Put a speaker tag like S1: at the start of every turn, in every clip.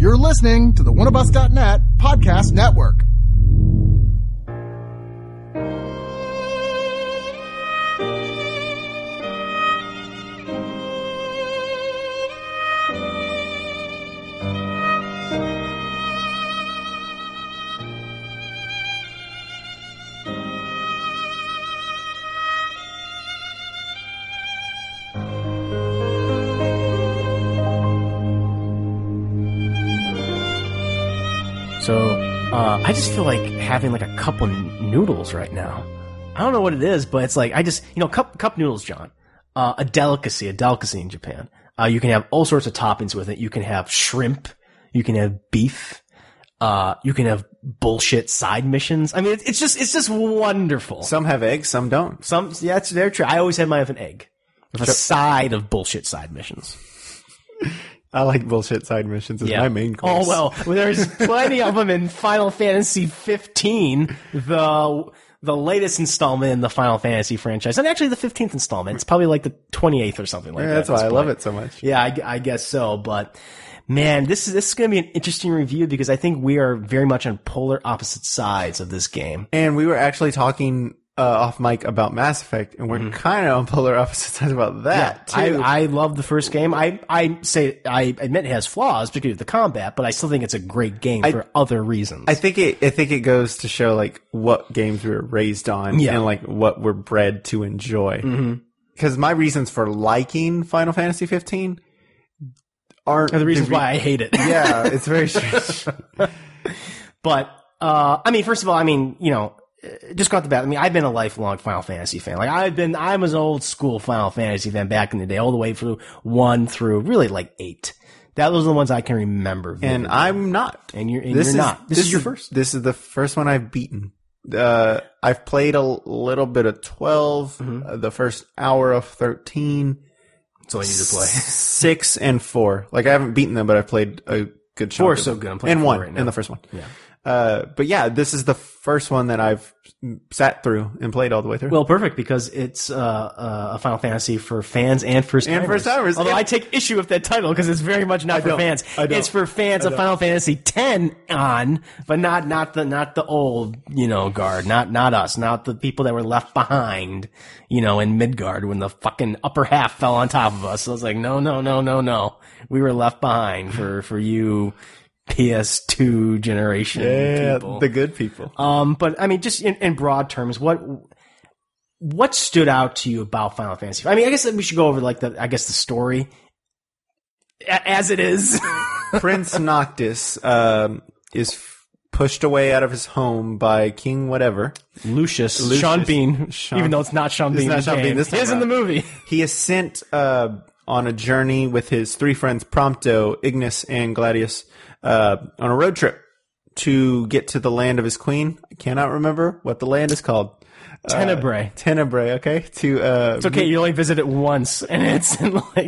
S1: You're listening to the oneofus.net podcast network.
S2: So, I just feel like having like a cup of noodles right now. I don't know what it is, but it's like, cup noodles, John. A delicacy in Japan. You can have all sorts of toppings with it. You can have shrimp. You can have beef. You can have bullshit side missions. I mean, it's just wonderful.
S3: Some have eggs, some don't.
S2: Yeah, it's very true. I always have mine with an egg. With a side of bullshit side missions.
S3: I like bullshit side missions as my main course.
S2: Oh, well, there's plenty of them in Final Fantasy 15, the latest installment in the Final Fantasy franchise. And actually the 15th installment. It's probably like the 28th or something like that.
S3: That's why I love it so much.
S2: Yeah, I guess so. But, man, this is going to be an interesting review because I think we are very much on polar opposite sides of this game.
S3: And we were actually talking off mic about Mass Effect, and we're kind of on polar opposite sides about that, too.
S2: I love the first game. I admit it has flaws, particularly with the combat, but I still think it's a great game for other reasons.
S3: I think it goes to show, like, what games we were raised on and, like, what we're bred to enjoy. Because my reasons for liking Final Fantasy 15 aren't
S2: the reasons why I hate it.
S3: Yeah, it's very strange.
S2: But, first of all, just got the bat. I've been a lifelong Final Fantasy fan. Like I was an old school Final Fantasy fan back in the day, all the way through 1 through really like 8. Those are the ones I can remember vividly.
S3: And I'm not.
S2: And you're not. This is your first.
S3: This is the first one I've beaten. I've played a little bit of 12, the first hour of 13.
S2: That's all you need to play.
S3: 6 and 4. Like I haven't beaten them, but I've played a good chunk.
S2: 4 is so good. I'm playing
S3: and
S2: 4
S3: 1
S2: right now.
S3: and the first one.
S2: Yeah.
S3: But yeah, this is the first one that I've sat through and played all the way through.
S2: Well, perfect, because it's a Final Fantasy for fans and first-timers.
S3: And first-timers.
S2: Although I take issue with that title because it's very much not for fans. It's for fans of Final Fantasy X on, but not the old, guard. Not us. Not the people that were left behind, in Midgard when the fucking upper half fell on top of us. So I was like, no. We were left behind for you PS2 generation people.
S3: The good people.
S2: But just in broad terms, what stood out to you about Final Fantasy? I guess we should go over the story as it is.
S3: Prince Noctis is pushed away out of his home by King whatever.
S2: Lucius. Sean Bean. Even though it's not Sean Bean.
S3: It's not Sean Bean this time.
S2: He is in the movie.
S3: He is sent on a journey with his 3 friends, Prompto, Ignis, and Gladius, on a road trip to get to the land of his queen. I cannot remember what the land is called.
S2: Tenebrae.
S3: Tenebrae, okay.
S2: It's okay, you only visit it once, and it's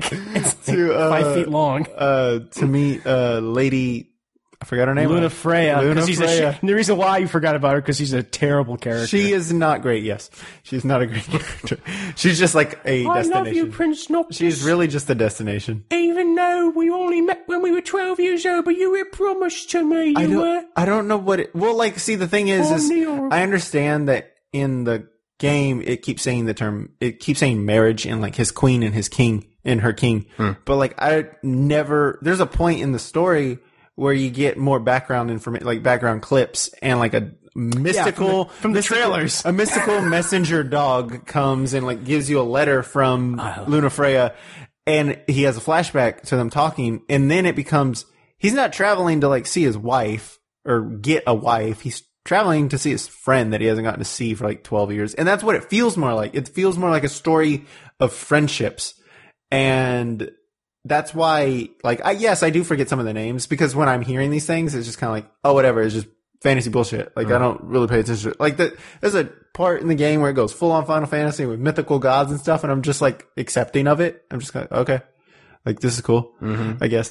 S2: 5 feet long.
S3: To meet Lady, I forgot her name.
S2: Luna Freya.
S3: Luna Freya.
S2: The reason why you forgot about her, because she's a terrible character.
S3: She is not great, yes. She's not a great character. She's just like a destination.
S2: I love you, Prince Noctis.
S3: She's really just a destination.
S2: Even though we only met when we were 12 years old, but you were promised to me.
S3: I don't know what it... Well, the thing is I understand that in the game, it keeps saying the term... It keeps saying marriage and, his queen and his king and her king. But, I never... There's a point in the story where you get more background information, background clips, and a mystical
S2: from the trailers.
S3: A mystical messenger dog comes and gives you a letter from Luna Freya, and he has a flashback to them talking, and then it becomes he's not traveling to see his wife or get a wife. He's traveling to see his friend that he hasn't gotten to see for 12 years, and that's what it feels more like. It feels more like a story of friendships, and that's why, I do forget some of the names because when I'm hearing these things, it's just kind of oh, whatever. It's just fantasy bullshit. I don't really pay attention to there's a part in the game where it goes full on Final Fantasy with mythical gods and stuff, and I'm just accepting of it. I'm just okay. This is cool, I guess.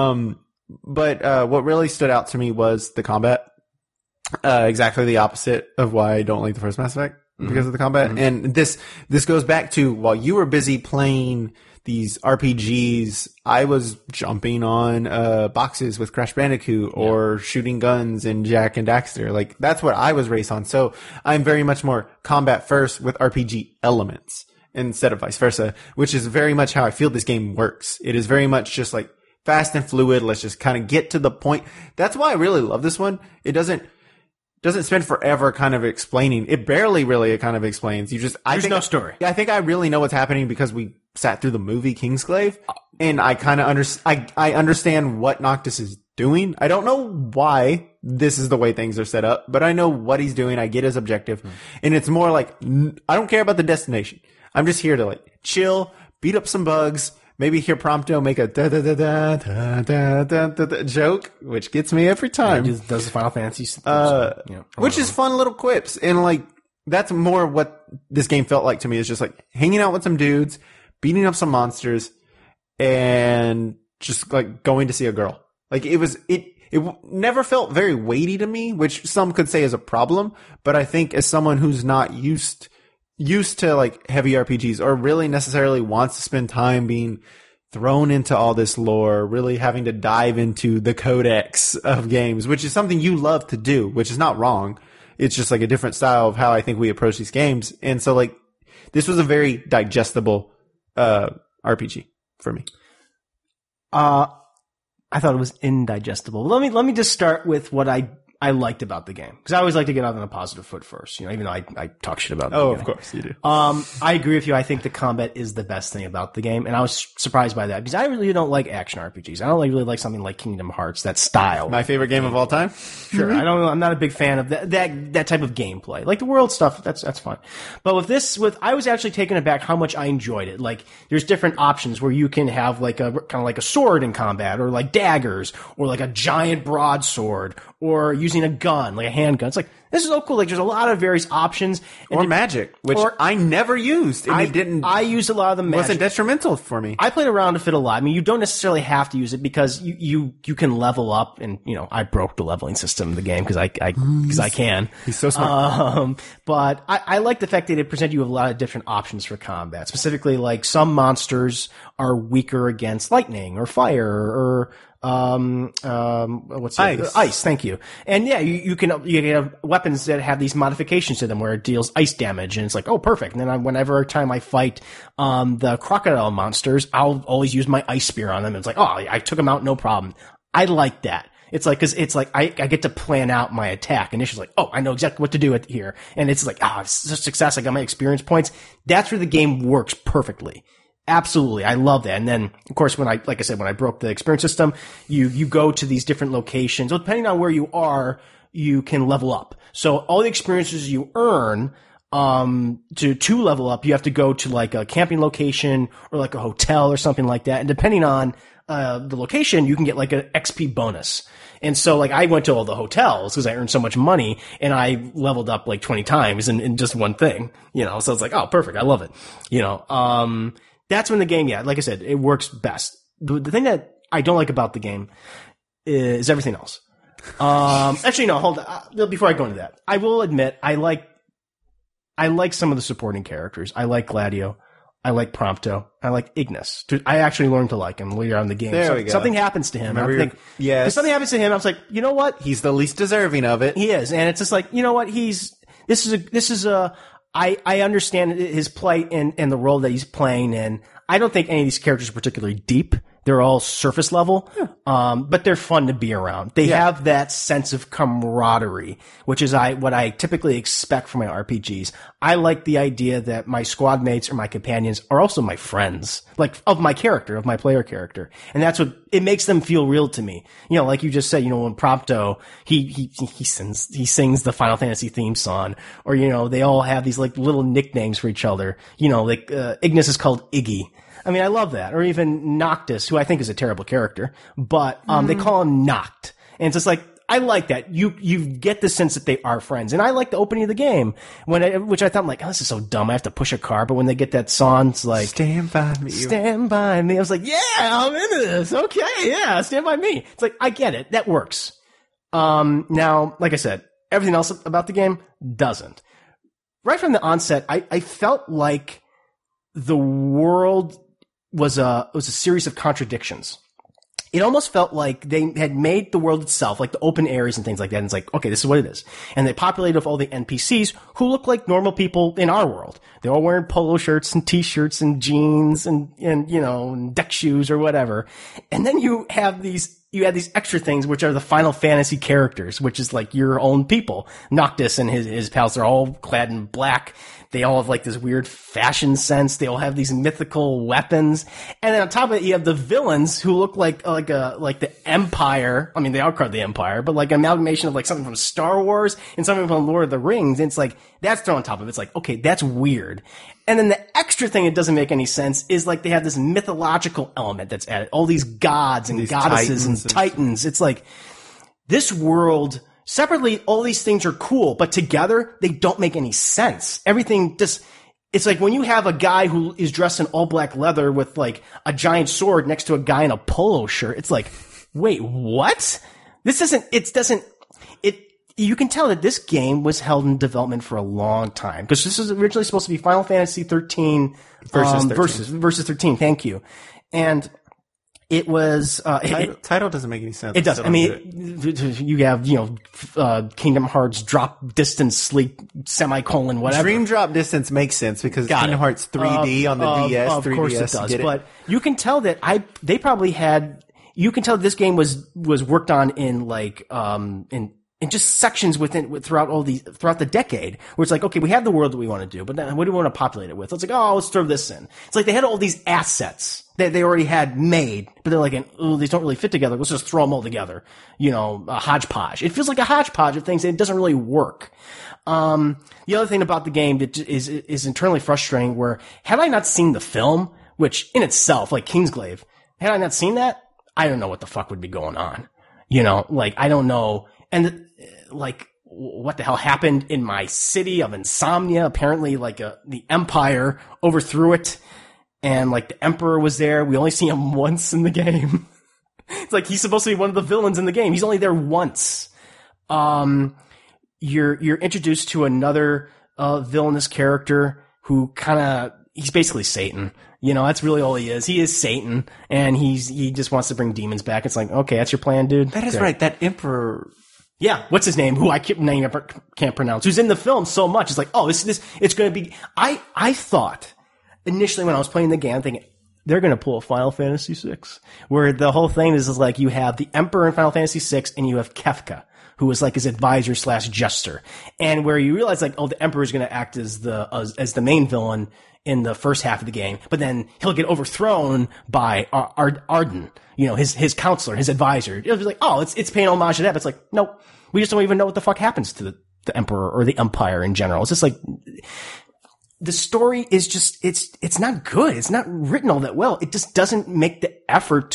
S3: But what really stood out to me was the combat. Exactly the opposite of why I don't like the first Mass Effect because of the combat. And this goes back to while you were busy playing these RPGs, I was jumping on boxes with Crash Bandicoot or shooting guns in Jak and Daxter. Like, that's what I was raised on. So I'm very much more combat first with RPG elements instead of vice versa, which is very much how I feel this game works. It is very much just like fast and fluid. Let's just kind of get to the point. That's why I really love this one. It doesn't spend forever kind of explaining. It barely really kind of explains.
S2: There's no story.
S3: I think I really know what's happening because we sat through the movie Kingsglaive, and I kind of I understand what Noctis is doing. I don't know why this is the way things are set up, but I know what he's doing. I get his objective, and it's more like I don't care about the destination. I'm just here to like chill, beat up some bugs. Maybe hear Prompto make a da da da da da da da da da joke, which gets me every time.
S2: He just does the Final Fantasy,
S3: which is fun little quips, and like that's more what this game felt like to me. Is just like hanging out with some dudes, beating up some monsters, and just like going to see a girl. Like it never felt very weighty to me, which some could say is a problem. But I think as someone who's not used to like heavy RPGs or really necessarily wants to spend time being thrown into all this lore, really having to dive into the codex of games, which is something you love to do, which is not wrong. It's just like a different style of how I think we approach these games. And so like this was a very digestible RPG for me.
S2: I thought it was indigestible. Let me just start with what I liked about the game, because I always like to get out on a positive foot first, even though I talk shit about the game.
S3: Of course you do.
S2: I agree with you. I think the combat is the best thing about the game, and I was surprised by that because I really don't like action RPGs. I don't really like something like Kingdom Hearts, that style.
S3: My favorite game of all time.
S2: Sure. I'm not a big fan of that type of gameplay. Like the world stuff, that's fun. But I was actually taken aback how much I enjoyed it. Like there's different options where you can have like a kind of like a sword in combat, or like daggers, or like a giant broadsword, or using a gun, like a handgun. It's like, this is so cool. Like, there's a lot of various options.
S3: Or magic, which I never used. And
S2: I used a lot of the magic.
S3: Wasn't detrimental for me.
S2: I played around with it a lot. I mean, you don't necessarily have to use it because you can level up, and, I broke the leveling system of the game because I can.
S3: He's so smart.
S2: But I like the fact that it presented you with a lot of different options for combat. Specifically, like, some monsters are weaker against lightning or fire or ice, thank you. And yeah, you can have weapons that have these modifications to them where it deals ice damage, and it's like, oh, perfect. And then whenever time I fight the crocodile monsters, I'll always use my ice spear on them. And it's like, oh, I took them out, no problem. I like that. It's like, cause it's like, I get to plan out my attack. And it's just like, oh, I know exactly what to do here. And it's like, it's a success. I got my experience points. That's where the game works perfectly. Absolutely. I love that. And then, of course, when I broke the experience system, you go to these different locations. So depending on where you are, you can level up. So all the experiences you earn, to level up, you have to go to like a camping location or like a hotel or something like that. And depending on, the location, you can get like an XP bonus. And so like I went to all the hotels because I earned so much money, and I leveled up like 20 times in just one thing, so it's like, oh, perfect. I love it. That's when the game, like I said, it works best. The thing that I don't like about the game is everything else. Actually, no, hold on. Before I go into that, I will admit I like some of the supporting characters. I like Gladio. I like Prompto. I like Ignis. I actually learned to like him later on in the game.
S3: There we go.
S2: Something happens to him.
S3: Yes.
S2: If something happens to him, I was like, you know what?
S3: He's the least deserving of it.
S2: He is. And it's just like, you know what? I understand his plight and the role that he's playing, and I don't think any of these characters are particularly deep. They're all surface level, but they're fun to be around. They have that sense of camaraderie, which is what I typically expect from my RPGs. I like the idea that my squad mates or my companions are also my friends, like of my character, of my player character, and that's what it makes them feel real to me. Like you just said, when Prompto he sings the Final Fantasy theme song, or they all have these like little nicknames for each other. Like Ignis is called Iggy. I mean, I love that. Or even Noctis, who I think is a terrible character, but they call him Noct. And it's just like, I like that. You get the sense that they are friends. And I like the opening of the game, which I thought, like, oh, this is so dumb. I have to push a car. But when they get that song, it's like,
S3: Stand by me.
S2: Stand by me. I was like, yeah, I'm into this. Okay, yeah, stand by me. It's like, I get it. That works. Now, like I said, everything else about the game doesn't. Right from the onset, I felt like the world was a series of contradictions. It almost felt like they had made the world itself, like the open areas and things like that. And it's like, okay, this is what it is. And they populated with all the NPCs who look like normal people in our world. They're all wearing polo shirts and t-shirts and jeans and and deck shoes or whatever. And then you had these extra things, which are the Final Fantasy characters, which is like your own people. Noctis and his pals, they're all clad in black. They all have like this weird fashion sense. They all have these mythical weapons. And then on top of it, you have the villains who look like the Empire. I mean, they are called the Empire, but like an amalgamation of like something from Star Wars and something from Lord of the Rings. And it's like, that's thrown on top of it. It's like, okay, that's weird. And then the extra thing that doesn't make any sense is like they have this mythological element that's added. All these gods and goddesses and titans. It's like this world. Separately, all these things are cool, but together, they don't make any sense. Everything just, it's like when you have a guy who is dressed in all black leather with like a giant sword next to a guy in a polo shirt. It's like, wait, what? You can tell that this game was held in development for a long time because this was originally supposed to be Final Fantasy 13 versus 13. Thank you. And it was,
S3: title doesn't make any sense.
S2: It doesn't. I mean, you have, Kingdom Hearts drop distance sleep semicolon whatever.
S3: Dream drop distance makes sense because Kingdom Hearts 3D on the DS,
S2: of
S3: 3DS. Of course it does.
S2: But you can tell that they probably had, you can tell this game was worked on in like, in just sections throughout the decade, where it's like, okay, we have the world that we want to do, but then what do we want to populate it with? It's like, oh, let's throw this in. It's like they had all these assets that they already had made, but they're like, oh, these don't really fit together. Let's just throw them all together. A hodgepodge. It feels like a hodgepodge of things, and it doesn't really work. The other thing about the game that is internally frustrating, where had I not seen the film, which in itself, like Kingsglaive, had I not seen that, I don't know what the fuck would be going on. I don't know. And like, what the hell happened in my city of Insomnia? Apparently, the Empire overthrew it, and like the Emperor was there. We only see him once in the game. It's like he's supposed to be one of the villains in the game. He's only there once. You're introduced to another villainous character who he's basically Satan. That's really all he is. He is Satan, and he just wants to bring demons back. It's like, okay, that's your plan, dude.
S3: That is right. That Emperor.
S2: Yeah, what's his name? Who I can't pronounce. Who's in the film so much? It's like, oh, it's going to be. I thought initially when I was playing the game, I'm thinking they're going to pull a Final Fantasy VI, where the whole thing is like you have the Emperor in Final Fantasy VI, and you have Kefka, who is like his advisor / jester, and where you realize like, oh, the Emperor is going to act as the main villain in the first half of the game, but then he'll get overthrown by Arden, his counselor, his advisor. It'll be like, oh, it's paying homage to that, but it's like, nope, we just don't even know what the fuck happens to the Emperor or the Empire in general. It's just like, the story is just, it's not good. It's not written all that well. It just doesn't make the effort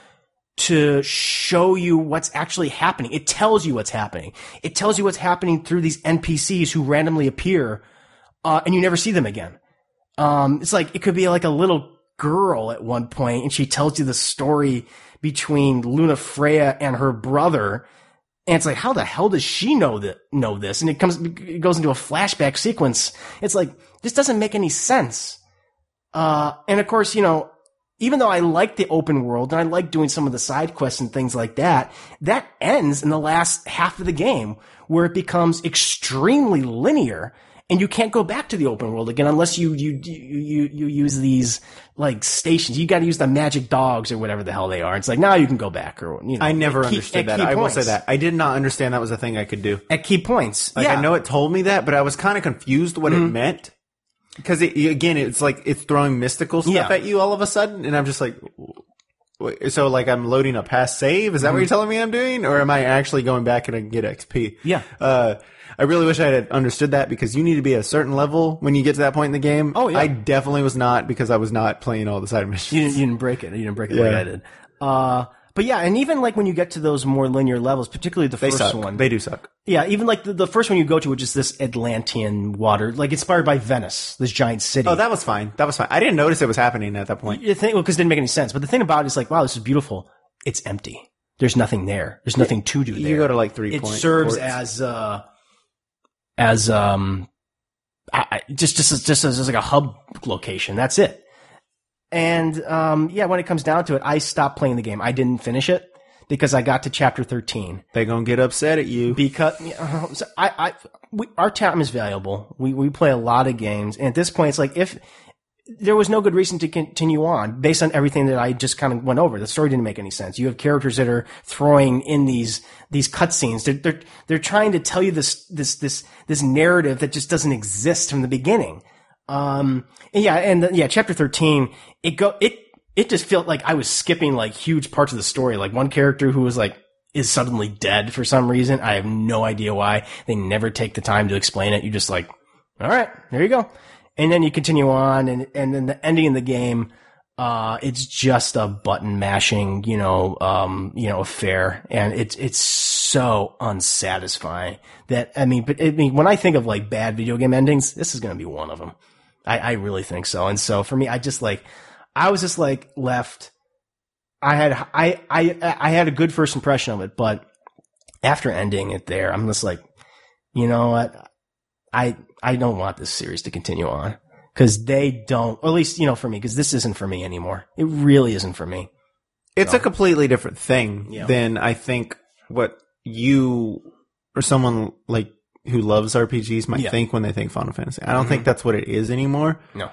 S2: to show you what's actually happening. It tells you what's happening. It tells you what's happening through these NPCs who randomly appear, and you never see them again. It's like, it could be like a little girl at one point, and she tells you the story between Lunafreya and her brother. And it's like, how the hell does she know this? And it goes into a flashback sequence. It's like, this doesn't make any sense. And of course, even though I like the open world and I like doing some of the side quests and things like that, that ends in the last half of the game where it becomes extremely linear. And you can't go back to the open world again unless you use these like stations. You got to use the magic dogs or whatever the hell they are. It's like, now you can go back, or
S3: I never understood that. I will say that I did not understand that was a thing I could do
S2: at key points.
S3: Like, I know it told me that, but I was kind of confused what it meant, because it's like it's throwing mystical stuff at you all of a sudden, and I'm just like, wait, so like I'm loading a past save. Is that what you're telling me I'm doing, or am I actually going back and I can get XP?
S2: Yeah.
S3: I really wish I had understood that, because you need to be at a certain level when you get to that point in the game.
S2: Oh, yeah.
S3: I definitely was not, because I was not playing all the side missions.
S2: You didn't break it. You didn't break it like I did. But yeah, and even like when you get to those more linear levels, particularly the first one.
S3: They do suck.
S2: Yeah, even like the first one you go to, which is this Atlantean water, like inspired by Venice, this giant city.
S3: Oh, that was fine. I didn't notice it was happening at that point.
S2: Because it didn't make any sense. But the thing about it is like, wow, this is beautiful. It's empty. There's nothing there. There's nothing to do there.
S3: You go to like 3
S2: It
S3: point
S2: serves
S3: ports.
S2: just as like a hub location. That's it. And when it comes down to it, I stopped playing the game. I didn't finish it because I got to chapter 13.
S3: They're gonna get upset at you
S2: because our time is valuable. We play a lot of games, and at this point, it's like if there was no good reason to continue on based on everything that I just kind of went over. The story didn't make any sense. You have characters that are throwing in these cutscenes. They're trying to tell you this narrative that just doesn't exist from the beginning. Chapter 13, it just felt like I was skipping like huge parts of the story. Like one character who was like, is suddenly dead for some reason. I have no idea why. They never take the time to explain it. You just like, all right, there you go. And then you continue on, and then the ending of the game, it's just a button mashing, affair, and it's so unsatisfying that when I think of like bad video game endings, this is going to be one of them. I really think so. And so for me, I was just like left. I had a good first impression of it, but after ending it there, I'm just like, you know what? I don't want this series to continue on because they don't, or at least, for me, because this isn't for me anymore. It really isn't for me.
S3: It's a completely different thing than I think what you or someone like who loves RPGs might think when they think Final Fantasy. I don't think that's what it is anymore.
S2: No.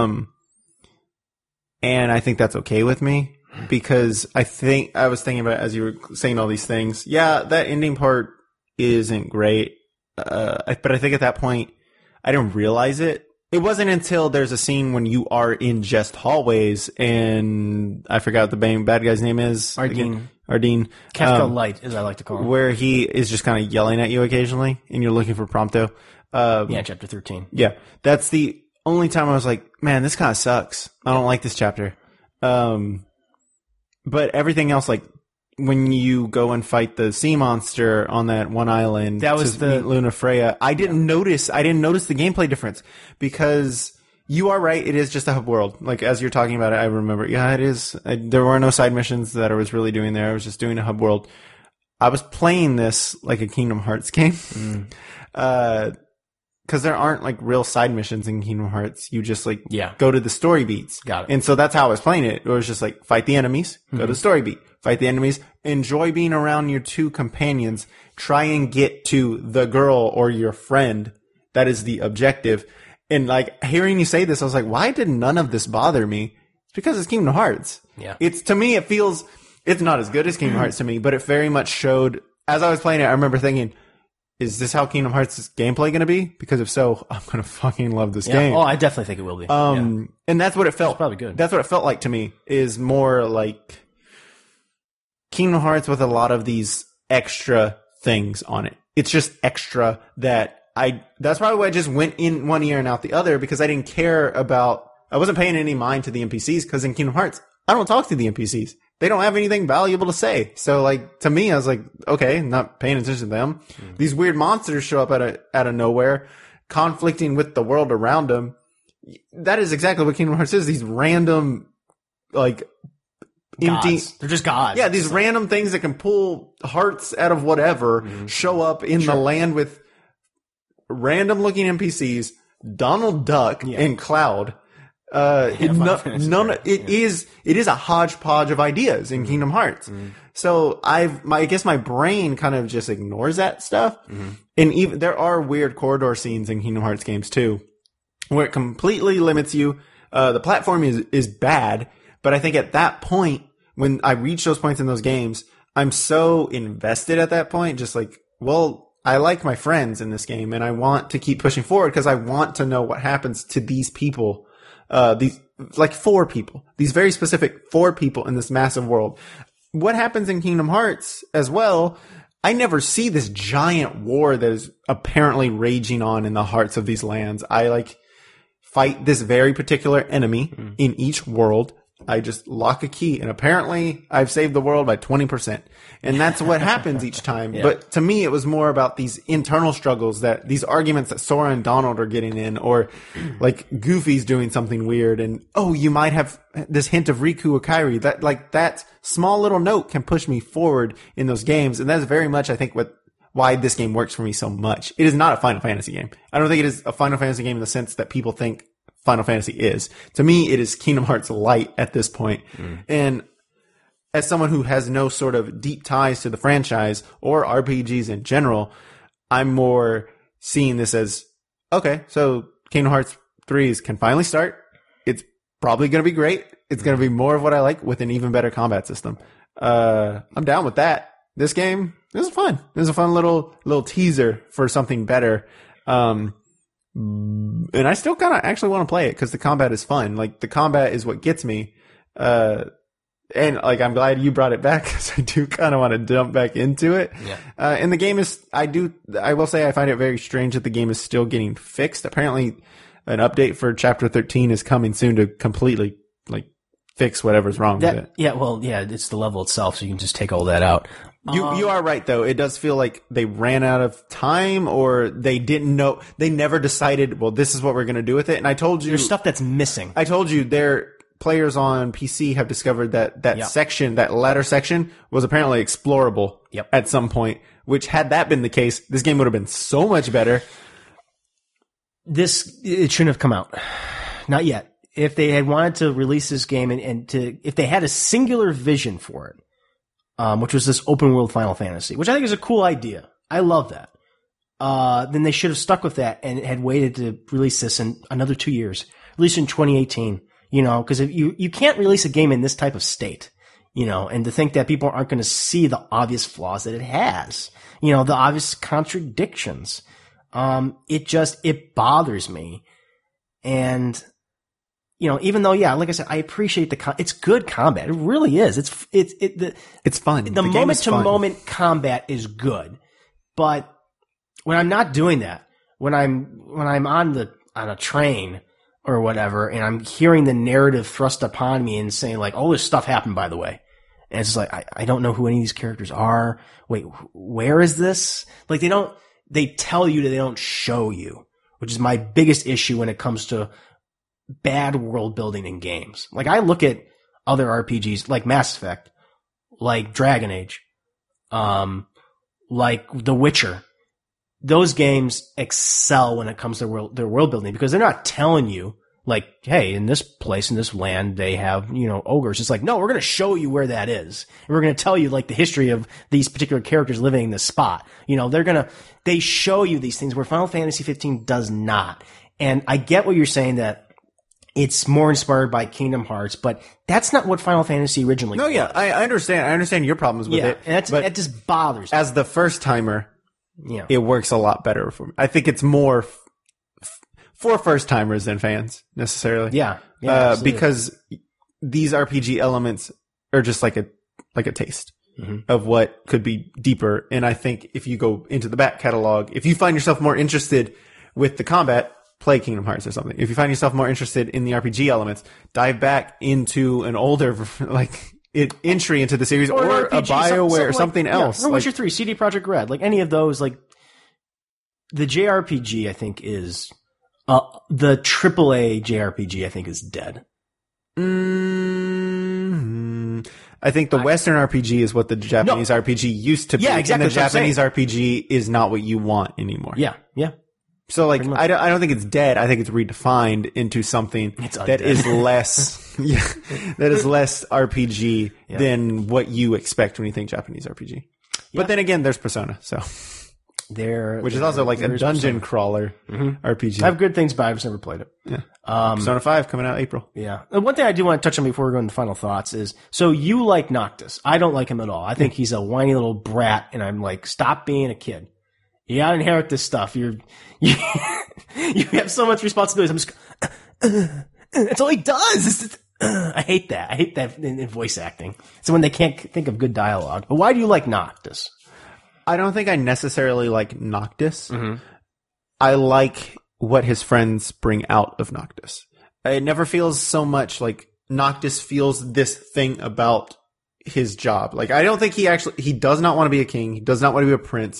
S3: And I think that's okay with me because I was thinking about it as you were saying all these things. Yeah, that ending part isn't great. But I think at that point, I didn't realize it. It wasn't until there's a scene when you are in just hallways and I forgot what the bad guy's name is.
S2: Ardeen.
S3: Kefka
S2: Light, as I like to call him.
S3: Where he is just kind of yelling at you occasionally and you're looking for Prompto.
S2: Chapter 13.
S3: Yeah. That's the only time I was like, man, this kind of sucks. I don't like this chapter. But everything else, like, when you go and fight the sea monster on that one island,
S2: that was
S3: meet Lunafreya. I didn't notice the gameplay difference because you are right. It is just a hub world. Like as you're talking about it, I remember. Yeah, it is. There were no side missions that I was really doing there. I was just doing a hub world. I was playing this like a Kingdom Hearts game. Because there aren't like real side missions in Kingdom Hearts. You just like go to the story beats.
S2: Got it.
S3: And so that's how I was playing it. It was just like fight the enemies, go to the story beat, fight the enemies, enjoy being around your two companions, try and get to the girl or your friend. That is the objective. And like hearing you say this, I was like, why did none of this bother me? It's because it's Kingdom Hearts.
S2: Yeah.
S3: To me, it feels, it's not as good as Kingdom Hearts to me, but it very much showed, as I was playing it, I remember thinking, is this how Kingdom Hearts' gameplay going to be? Because if so, I'm going to fucking love this game.
S2: Oh, I definitely think it will be.
S3: And that's what it felt.
S2: It's probably good.
S3: That's what it felt like to me, is more like Kingdom Hearts with a lot of these extra things on it. It's just extra that's probably why I just went in one ear and out the other, because I didn't care about, I wasn't paying any mind to the NPCs, because in Kingdom Hearts, I don't talk to the NPCs. They don't have anything valuable to say. So like, to me, I was like, okay, not paying attention to them. These weird monsters show up out of nowhere, conflicting with the world around them. That is exactly what Kingdom Hearts is. These random, like, empty.
S2: They're just gods.
S3: Yeah, these random things that can pull hearts out of whatever show up in the land with random looking NPCs, Donald Duck and Cloud. It is a hodgepodge of ideas in Kingdom Hearts. So I guess my brain kind of just ignores that stuff. And even there are weird corridor scenes in Kingdom Hearts games too, where it completely limits you. The platform is bad, but I think at that point, when I reach those points in those games, I'm so invested at that point, just like, well, I like my friends in this game and I want to keep pushing forward because I want to know what happens to these people. These like 4 people, these very specific 4 people in this massive world. What happens in Kingdom Hearts as well? I never see this giant war that is apparently raging on in the hearts of these lands. I like fight this very particular enemy in each world. I just lock a key and apparently I've saved the world by 20%. And that's what happens each time. But to me, it was more about these internal struggles, that these arguments that Sora and Donald are getting in, or like Goofy's doing something weird. And, oh, you might have this hint of Riku or Kairi. That small little note can push me forward in those games. And that's very much, I think, why this game works for me so much. It is not a Final Fantasy game. I don't think it is a Final Fantasy game in the sense that people think Final Fantasy is. To me, it is Kingdom Hearts Light at this point. And as someone who has no sort of deep ties to the franchise or RPGs in general, I'm more seeing this as, okay, so Kingdom Hearts 3s can finally start. It's probably going to be great. It's going to be more of what I like with an even better combat system. I'm down with that. This game, this is fun. This is a fun little teaser for something better. And I still kind of actually want to play it because the combat is fun. Like, the combat is what gets me. And like, I'm glad you brought it back because I do kind of want to jump back into it.
S2: Yeah.
S3: And the game is, I will say I find it very strange that the game is still getting fixed. Apparently an update for chapter 13 is coming soon to completely like fix whatever's wrong with it.
S2: Yeah. Well, yeah, it's the level itself. So you can just take all that out.
S3: You are right though. It does feel like they ran out of time or they didn't know. They never decided, well, this is what we're going to do with it. And I told you.
S2: There's stuff that's missing.
S3: I told you their players on PC have discovered that section, that latter section was apparently explorable at some point, which had that been the case, this game would have been so much better.
S2: It shouldn't have come out. Not yet. If they had wanted to release this game if they had a singular vision for it, which was this open world Final Fantasy, which I think is a cool idea. I love that. Then they should have stuck with that and had waited to release this in another 2 years, release in 2018. You know, because you can't release a game in this type of state, you know, and to think that people aren't going to see the obvious flaws that it has, you know, the obvious contradictions. It bothers me. And, you know, even though, like I said, I appreciate it's good combat. It really is. It's fun. The moment to moment combat is good. But when I'm not doing that, when I'm on a train, or whatever, and I'm hearing the narrative thrust upon me and saying like, oh, this stuff happened, by the way. And it's just like, I don't know who any of these characters are. Wait, where is this? Like, they tell you that they don't show you, which is my biggest issue when it comes to bad world building in games. Like, I look at other RPGs like Mass Effect, like Dragon Age, like The Witcher. Those games excel when it comes to their world building because they're not telling you like, hey, in this place, in this land, they have, you know, ogres. It's like, no, we're going to show you where that is. And we're going to tell you like the history of these particular characters living in this spot. You know, they show you these things where Final Fantasy 15 does not. And I get what you're saying that it's more inspired by Kingdom Hearts, but that's not what Final Fantasy originally was.
S3: Yeah, I understand. I understand your problems with it.
S2: And that just bothers me.
S3: As the first timer, it works a lot better for me. I think it's more for first timers than fans necessarily.
S2: Yeah,
S3: because these RPG elements are just like a taste of what could be deeper. And I think if you go into the back catalog, if you find yourself more interested with the combat, play Kingdom Hearts or something. If you find yourself more interested in the RPG elements, dive back into an older entry into the series or a BioWare or something else.
S2: Or Witcher 3, CD Projekt Red, like any of those, like the JRPG, I think is the AAA JRPG. I think is dead.
S3: I think the Western RPG is what the Japanese RPG used to be.
S2: Yeah, exactly.
S3: And the Japanese RPG is not what you want anymore.
S2: Yeah.
S3: So, like, I don't think it's dead. I think it's redefined into something that is less, that is less RPG than what you expect when you think Japanese RPG. Yeah. But then again, there's Persona, so. Which is also like a dungeon crawler RPG.
S2: I have good things, but I've just never played it.
S3: Yeah. Persona 5 coming out April.
S2: Yeah. One thing I do want to touch on before we go into final thoughts is, so you like Noctis. I don't like him at all. I think he's a whiny little brat, and I'm like, stop being a kid. You gotta inherit this stuff. You have so much responsibility. I'm just, that's all he does. I hate that. I hate that in voice acting. So when they can't think of good dialogue. But why do you like Noctis?
S3: I don't think I necessarily like Noctis. I like what his friends bring out of Noctis. It never feels so much like Noctis feels this thing about his job. Like, I don't think he does not want to be a king. He does not want to be a prince.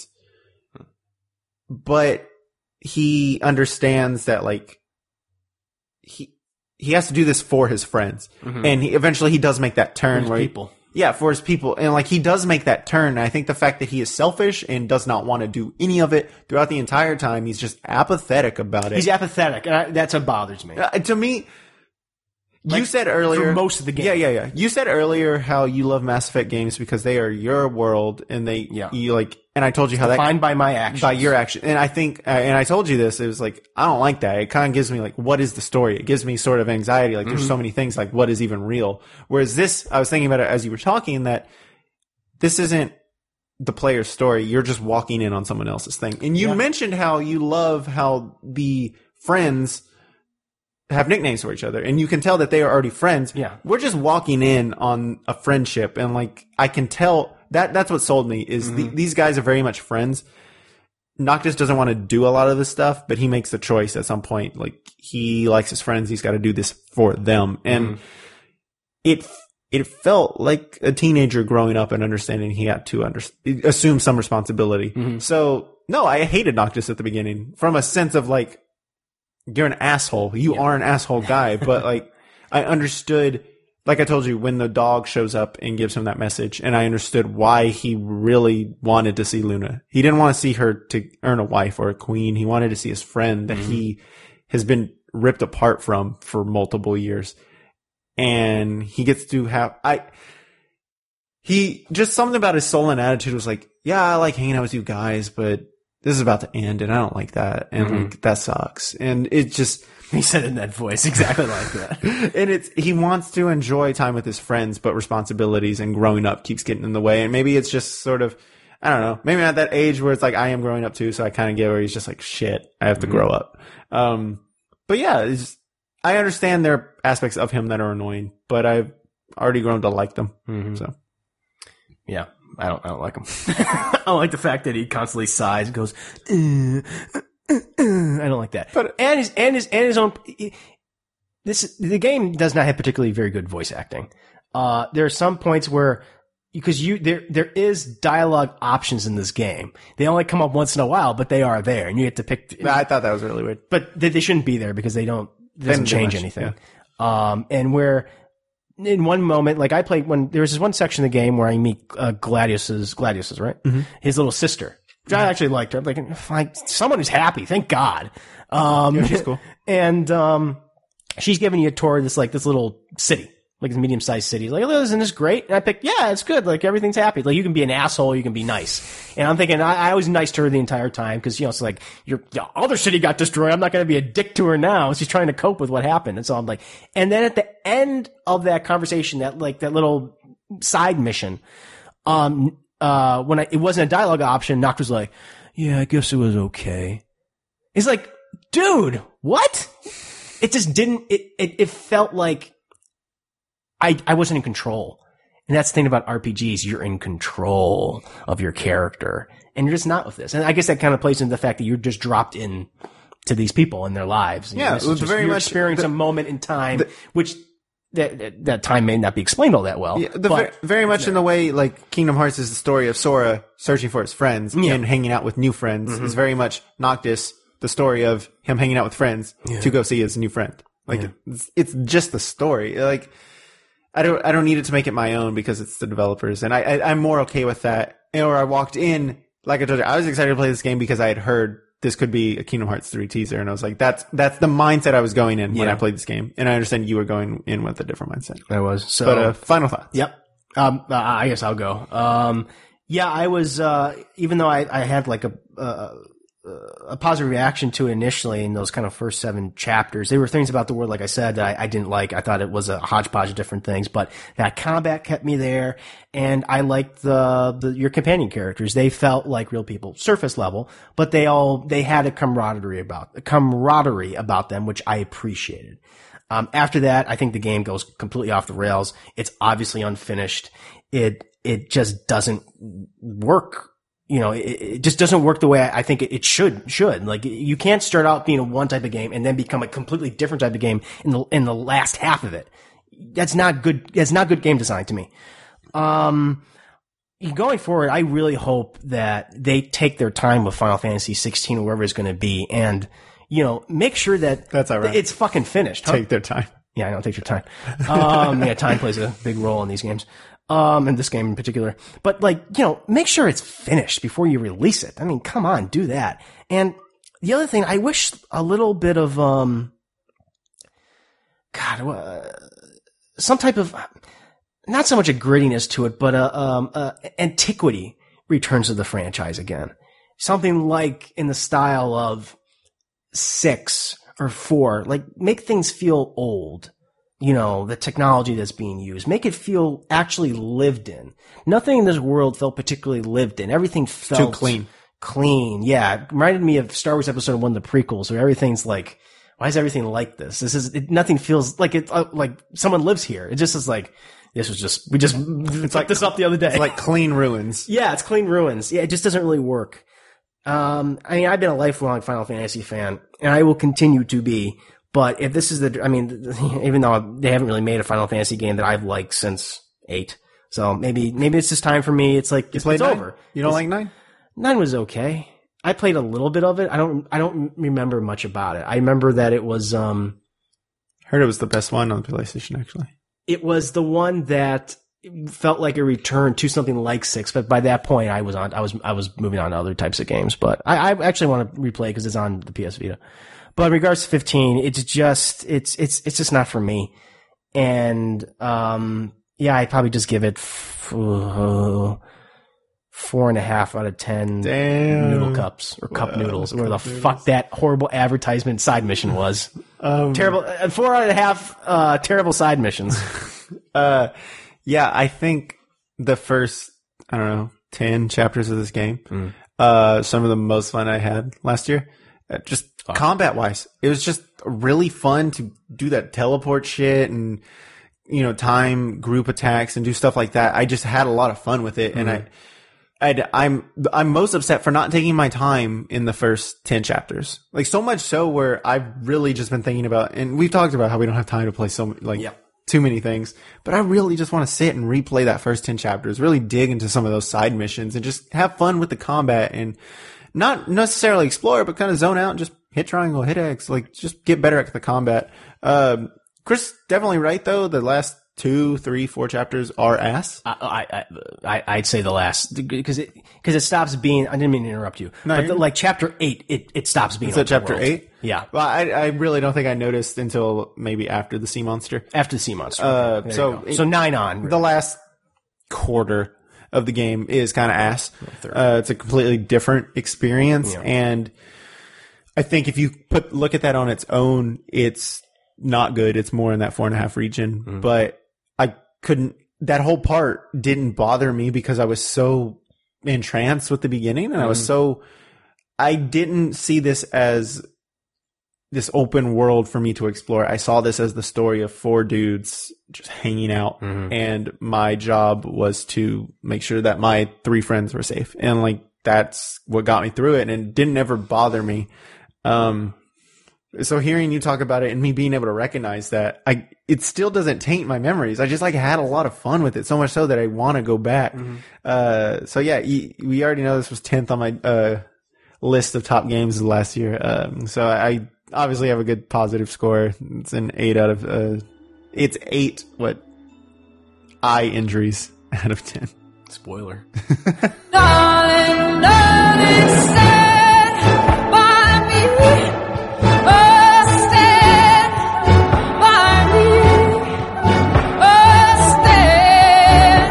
S3: But he understands that, like, he has to do this for his friends. And eventually he does make that turn where Yeah, for his people. And like he does make that turn. And I think the fact that he is selfish and does not want to do any of it throughout the entire time, he's just apathetic about it.
S2: He's apathetic, and that's what bothers me.
S3: To me, you said earlier
S2: for most of the game.
S3: Yeah. You said earlier how you love Mass Effect games because they are your world and you like. And I told you how
S2: defined by my actions,
S3: by your action. And I think, and I told you this. It was like I don't like that. It kind of gives me like, what is the story? It gives me sort of anxiety. Like there's so many things. Like what is even real? Whereas this, I was thinking about it as you were talking that this isn't the player's story. You're just walking in on someone else's thing. And you mentioned how you love how the friends have nicknames for each other, and you can tell that they are already friends.
S2: Yeah.
S3: We're just walking in on a friendship, and like I can tell that's what sold me is these guys are very much friends. Noctis doesn't want to do a lot of this stuff, but he makes the choice at some point. Like he likes his friends, he's got to do this for them, and it felt like a teenager growing up and understanding he had to assume some responsibility. So no, I hated Noctis at the beginning from a sense of like, you're an asshole. You are an asshole guy. But like, I understood, like I told you, when the dog shows up and gives him that message, and I understood why he really wanted to see Luna. He didn't want to see her to earn a wife or a queen. He wanted to see his friend that he has been ripped apart from for multiple years. And he gets to have, he just something about his soul and attitude was like, yeah, I like hanging out with you guys, but this is about to end and I don't like that. And like, that sucks. And it just,
S2: he said it in that voice exactly like that.
S3: And he wants to enjoy time with his friends, but responsibilities and growing up keeps getting in the way. And maybe it's just sort of, I don't know, maybe at that age where it's like, I am growing up too. So I kind of get where he's just like, shit, I have to grow up. But yeah, I understand there are aspects of him that are annoying, but I've already grown to like them. So
S2: yeah. I don't like him. I don't like the fact that he constantly sighs and goes, I don't like that. But and his own. The game does not have particularly very good voice acting. There are some points where because there is dialogue options in this game. They only come up once in a while, but they are there, and you get to pick.
S3: I thought that was really weird,
S2: but they shouldn't be there because it doesn't change anything. Yeah. And where. In one moment, like I played when there was this one section of the game where I meet Gladius's right? His little sister. Which I actually liked her. I'm like, fine, someone who's happy, thank God.
S3: She's cool.
S2: And she's giving you a tour of this little city. Like this medium-sized city. Like, oh, isn't this great? And I picked, yeah, it's good. Like, everything's happy. Like, you can be an asshole, you can be nice. And I'm thinking, I was nice to her the entire time, because, it's like, your other city got destroyed. I'm not going to be a dick to her now. She's trying to cope with what happened. And so I'm like, and then at the end of that conversation, that little side mission, when it wasn't a dialogue option, Noct was like, yeah, I guess it was okay. It's like, dude, what? It just didn't, it felt like, I wasn't in control. And that's the thing about RPGs. You're in control of your character. And you're just not with this. And I guess that kind of plays into the fact that you're just dropped in to these people in their lives.
S3: Yeah, it was very much
S2: experience a moment in time, which that time may not be explained all that well.
S3: Yeah, very much in the way like Kingdom Hearts is the story of Sora searching for his friends and hanging out with new friends. Is very much Noctis, the story of him hanging out with friends to go see his new friend. Like it's just the story. Like, I don't need it to make it my own because it's the developers, and I'm more okay with that. Or I walked in, like I told you, I was excited to play this game because I had heard this could be a Kingdom Hearts 3 teaser, and I was like, that's the mindset I was going in when I played this game, and I understand you were going in with a different mindset.
S2: I was. So,
S3: but final thoughts.
S2: Yep. I guess I'll go. Yeah, I was. Even though I had like a positive reaction to it initially in those kind of first 7 chapters. There were things about the world, like I said, that I didn't like. I thought it was a hodgepodge of different things, but that combat kept me there. And I liked your companion characters. They felt like real people, surface level, but they had a camaraderie about them, which I appreciated. After that, I think the game goes completely off the rails. It's obviously unfinished. It just doesn't work. It just doesn't work the way I think it should. Like, you can't start out being a one type of game and then become a completely different type of game in the last half of it. That's not good. That's not good game design to me. Going forward, I really hope that they take their time with Final Fantasy 16 or wherever it's going to be, and make sure that
S3: that's all right.
S2: It's fucking finished. Huh?
S3: Take their time.
S2: Yeah, I know. Take your time. Time plays a big role in these games. in this game in particular. But like, you know, make sure it's finished before you release it. I mean, come on, do that. And the other thing, I wish a little bit of, some type of, not so much a grittiness to it, but antiquity returns to the franchise again. Something like in the style of 6 or 4, like make things feel old. You know, the technology that's being used. Make it feel actually lived in. Nothing in this world felt particularly lived in. Everything felt
S3: too clean.
S2: Clean, yeah. It reminded me of Star Wars Episode 1, the prequels, where everything's like, why is everything like this? Nothing feels like it, like someone lives here. It just is like, we just like this up the other day.
S3: It's like clean ruins.
S2: Yeah, it's clean ruins. Yeah, it just doesn't really work. I mean, I've been a lifelong Final Fantasy fan, and I will continue to be. But if this is even though they haven't really made a Final Fantasy game that I've liked since 8, so maybe it's just time for me. It's like it's over.
S3: You don't like 9?
S2: 9 was okay. I played a little bit of it. I don't remember much about it. I remember that it was
S3: heard it was the best one on the PlayStation. Actually,
S2: it was the one that felt like a return to something like 6. But by that point, I was moving on to other types of games. But I actually want to replay because it's on the PS Vita. But in regards to 15, it's just not for me. And, yeah, I'd probably just give it 4.5 out of 10 noodle cups or cup noodles, where the fuck that horrible advertisement side mission was. Terrible, 4.5, terrible side missions.
S3: Yeah, I think the first, 10 chapters of this game, some of the most fun I had last year. Just combat wise, it was just really fun to do that teleport shit and, time group attacks and do stuff like that. I just had a lot of fun with it. And I'm most upset for not taking my time in the first 10 chapters. Like so much so where I've really just been thinking about, and we've talked about how we don't have time to play too many things, but I really just want to sit and replay that first 10 chapters, really dig into some of those side missions and just have fun with the combat and not necessarily explore, but kind of zone out and just hit triangle, hit X, like just get better at the combat. Chris, definitely right though. The last 2, 3, 4 chapters are ass.
S2: I'd say the last because it stops being. I didn't mean to interrupt you, but chapter 8, it stops being.
S3: Is that chapter 8?
S2: Yeah.
S3: Well, I really don't think I noticed until maybe after the sea monster.
S2: After the sea monster. So 9 on. Really.
S3: The last quarter of the game is kind of ass. It's a completely different experience, and I think if you look at that on its own, it's not good. It's more in that 4.5 region, but I couldn't. That whole part didn't bother me because I was so entranced with the beginning, and I didn't see this as this open world for me to explore. I saw this as the story of 4 dudes just hanging out, and my job was to make sure that my 3 friends were safe. And that's what got me through it, and it didn't ever bother me. So hearing you talk about it and me being able to recognize that, it still doesn't taint my memories. I just had a lot of fun with it, so much so that I want to go back. So yeah, we already know this was 10th on my list of top games of last year. So I obviously have a good positive score. It's an 8 out of it's 8 eye injuries out of 10.
S2: Spoiler.
S4: Darling, darling, stand by me. Oh, stand by me. Oh, stand.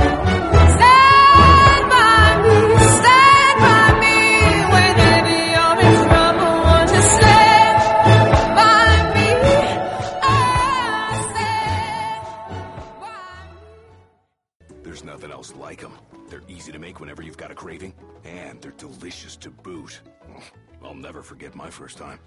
S4: Stand by me. Stand by me. Whenever you're in trouble, won't you stand by me? Oh, stand by me.
S5: There's nothing else like them. They're easy to make whenever you've got a craving, and they're delicious to boot. I'll never forget my first time.